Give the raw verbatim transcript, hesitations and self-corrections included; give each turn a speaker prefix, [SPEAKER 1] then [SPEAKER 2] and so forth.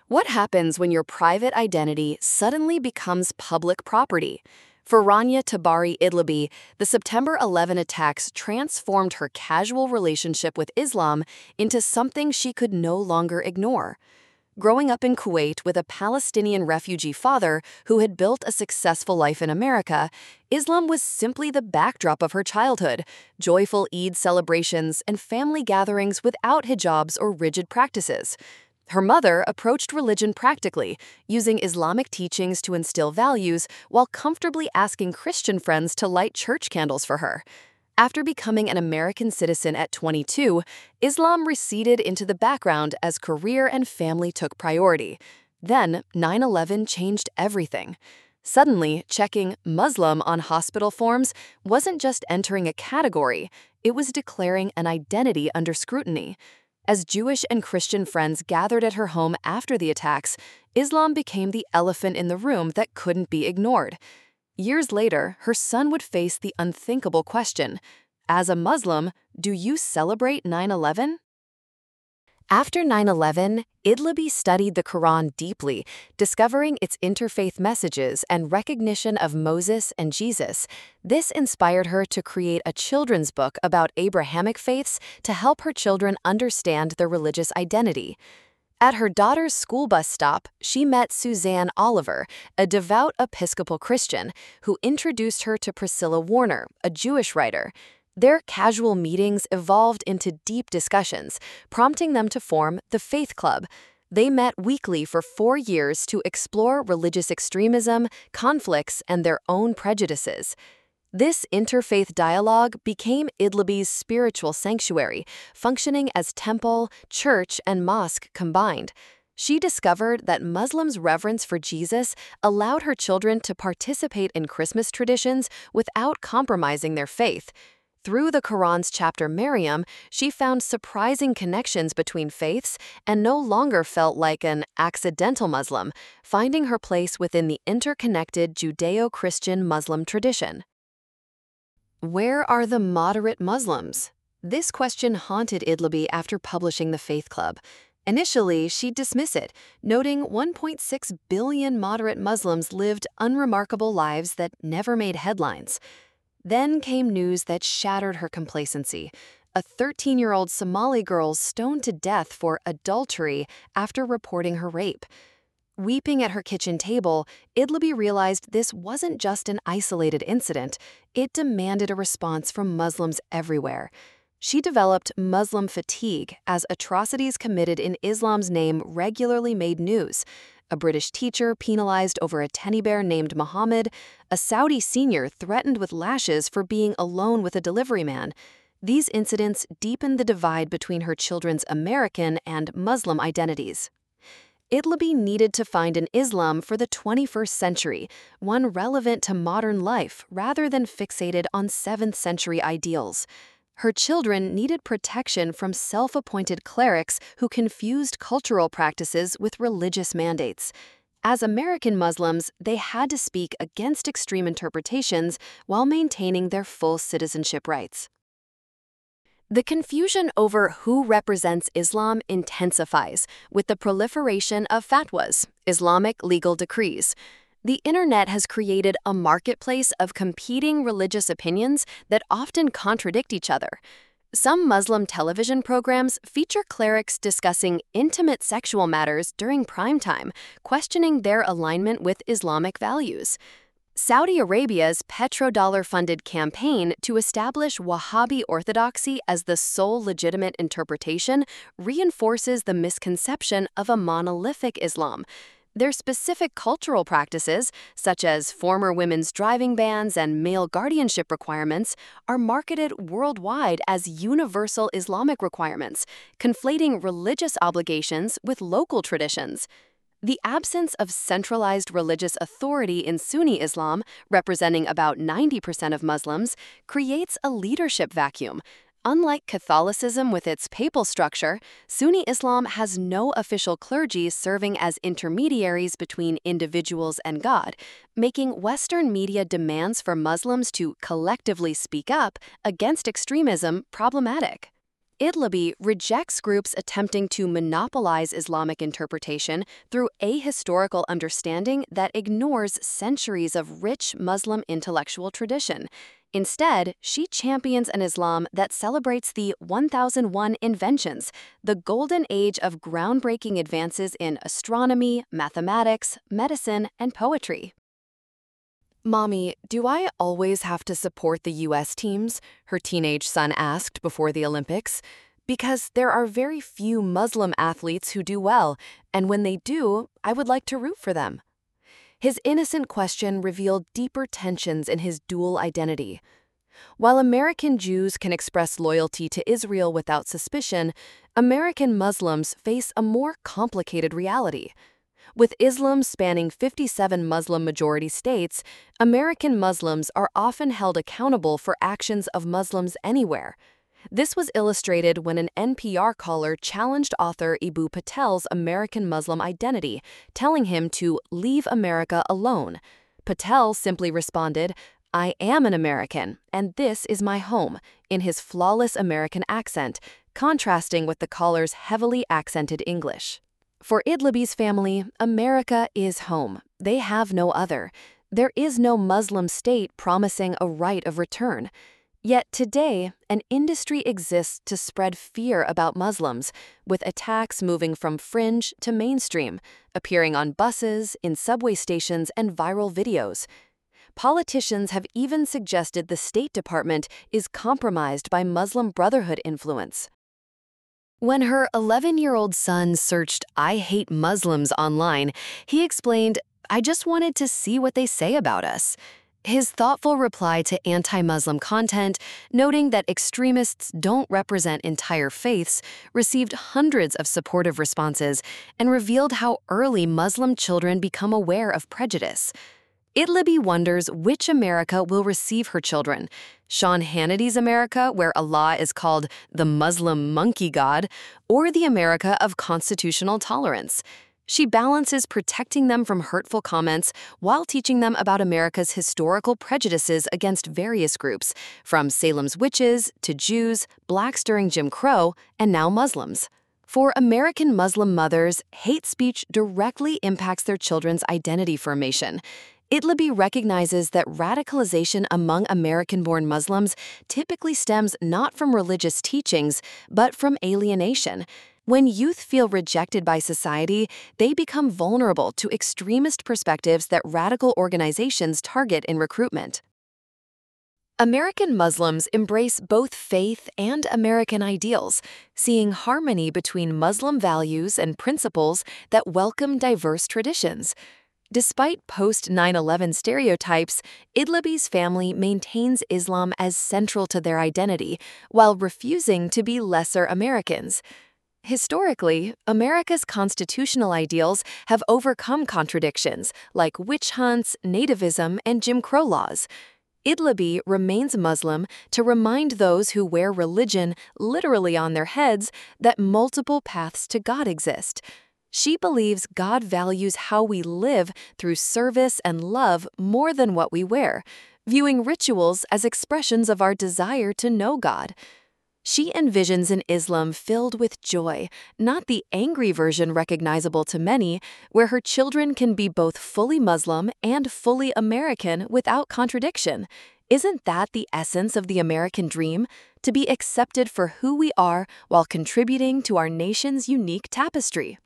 [SPEAKER 1] What happens when your private identity suddenly becomes public property? For Rania Tabari Idlibi, the September eleventh attacks transformed her casual relationship with Islam into something she could no longer ignore. Growing up in Kuwait with a Palestinian refugee father who had built a successful life in America, Islam was simply the backdrop of her childhood: joyful Eid celebrations and family gatherings without hijabs or rigid practices. Her mother approached religion practically, using Islamic teachings to instill values while comfortably asking Christian friends to light church candles for her. After becoming an American citizen at twenty-two, Islam receded into the background as career and family took priority. Then, nine eleven changed everything. Suddenly, checking Muslim on hospital forms wasn't just entering a category, it was declaring an identity under scrutiny. As Jewish and Christian friends gathered at her home after the attacks, Islam became the elephant in the room that couldn't be ignored. Years later, her son would face the unthinkable question: as a Muslim, do you celebrate nine eleven? After nine eleven, Idlibi studied the Quran deeply, discovering its interfaith messages and recognition of Moses and Jesus. This inspired her to create a children's book about Abrahamic faiths to help her children understand their religious identity. At her daughter's school bus stop, she met Suzanne Oliver, a devout Episcopal Christian, who introduced her to Priscilla Warner, a Jewish writer. Their casual meetings evolved into deep discussions, prompting them to form the Faith Club. They met weekly for four years to explore religious extremism, conflicts, and their own prejudices. This interfaith dialogue became Idlibi's spiritual sanctuary, functioning as temple, church, and mosque combined. She discovered that Muslims' reverence for Jesus allowed her children to participate in Christmas traditions without compromising their faith. Through the Quran's chapter Maryam, she found surprising connections between faiths and no longer felt like an accidental Muslim, finding her place within the interconnected Judeo-Christian Muslim tradition. Where are the moderate Muslims? This question haunted Idlibi after publishing The Faith Club. Initially, she'd dismiss it, noting one point six billion moderate Muslims lived unremarkable lives that never made headlines. Then came news that shattered her complacency: a thirteen-year-old Somali girl stoned to death for adultery after reporting her rape. Weeping at her kitchen table, Idlibi realized this wasn't just an isolated incident, it demanded a response from Muslims everywhere. She developed Muslim fatigue as atrocities committed in Islam's name regularly made news. A British teacher penalized over a teddy bear named Muhammad, a Saudi senior threatened with lashes for being alone with a delivery man. These incidents deepened the divide between her children's American and Muslim identities. Idlibi needed to find an Islam for the twenty-first century, one relevant to modern life rather than fixated on seventh century ideals. Her children needed protection from self-appointed clerics who confused cultural practices with religious mandates. As American Muslims, they had to speak against extreme interpretations while maintaining their full citizenship rights. The confusion over who represents Islam intensifies with the proliferation of fatwas, Islamic legal decrees. The internet has created a marketplace of competing religious opinions that often contradict each other. Some Muslim television programs feature clerics discussing intimate sexual matters during prime time, questioning their alignment with Islamic values. Saudi Arabia's petrodollar-funded campaign to establish Wahhabi orthodoxy as the sole legitimate interpretation reinforces the misconception of a monolithic Islam. Their specific cultural practices, such as former women's driving bans and male guardianship requirements, are marketed worldwide as universal Islamic requirements, conflating religious obligations with local traditions. The absence of centralized religious authority in Sunni Islam, representing about ninety percent of Muslims, creates a leadership vacuum. Unlike Catholicism with its papal structure, Sunni Islam has no official clergy serving as intermediaries between individuals and God, making Western media demands for Muslims to collectively speak up against extremism problematic. Idlibi rejects groups attempting to monopolize Islamic interpretation through ahistorical understanding that ignores centuries of rich Muslim intellectual tradition. Instead, she champions an Islam that celebrates the one thousand one inventions, the golden age of groundbreaking advances in astronomy, mathematics, medicine, and poetry. Mommy, do I always have to support the U S teams? Her teenage son asked before the Olympics. Because there are very few Muslim athletes who do well, and when they do, I would like to root for them. His innocent question revealed deeper tensions in his dual identity. While American Jews can express loyalty to Israel without suspicion, American Muslims face a more complicated reality. With Islam spanning fifty-seven Muslim-majority states, American Muslims are often held accountable for actions of Muslims anywhere. This was illustrated when an N P R caller challenged author Eboo Patel's American Muslim identity, telling him to leave America alone. Patel simply responded, "I am an American, and this is my home," in his flawless American accent, contrasting with the caller's heavily accented English. For Idlibi's family, America is home. They have no other. There is no Muslim state promising a right of return. Yet today, an industry exists to spread fear about Muslims, with attacks moving from fringe to mainstream, appearing on buses, in subway stations, and viral videos. Politicians have even suggested the State Department is compromised by Muslim Brotherhood influence. When her eleven-year-old son searched "I hate Muslims" online, he explained, "I just wanted to see what they say about us." His thoughtful reply to anti-Muslim content, noting that extremists don't represent entire faiths, received hundreds of supportive responses and revealed how early Muslim children become aware of prejudice. Idlibi wonders which America will receive her children: Sean Hannity's America, where Allah is called the Muslim monkey god, or the America of constitutional tolerance. She balances protecting them from hurtful comments while teaching them about America's historical prejudices against various groups, from Salem's witches to Jews, blacks during Jim Crow, and now Muslims. For American Muslim mothers, hate speech directly impacts their children's identity formation. Idlibi recognizes that radicalization among American-born Muslims typically stems not from religious teachings, but from alienation. When youth feel rejected by society, they become vulnerable to extremist perspectives that radical organizations target in recruitment. American Muslims embrace both faith and American ideals, seeing harmony between Muslim values and principles that welcome diverse traditions. Despite post nine eleven stereotypes, Idlibi's family maintains Islam as central to their identity, while refusing to be lesser Americans. Historically, America's constitutional ideals have overcome contradictions like witch hunts, nativism, and Jim Crow laws. Idlibi remains Muslim to remind those who wear religion literally on their heads that multiple paths to God exist. She believes God values how we live through service and love more than what we wear, viewing rituals as expressions of our desire to know God. She envisions an Islam filled with joy, not the angry version recognizable to many, where her children can be both fully Muslim and fully American without contradiction. Isn't that the essence of the American dream? To be accepted for who we are while contributing to our nation's unique tapestry.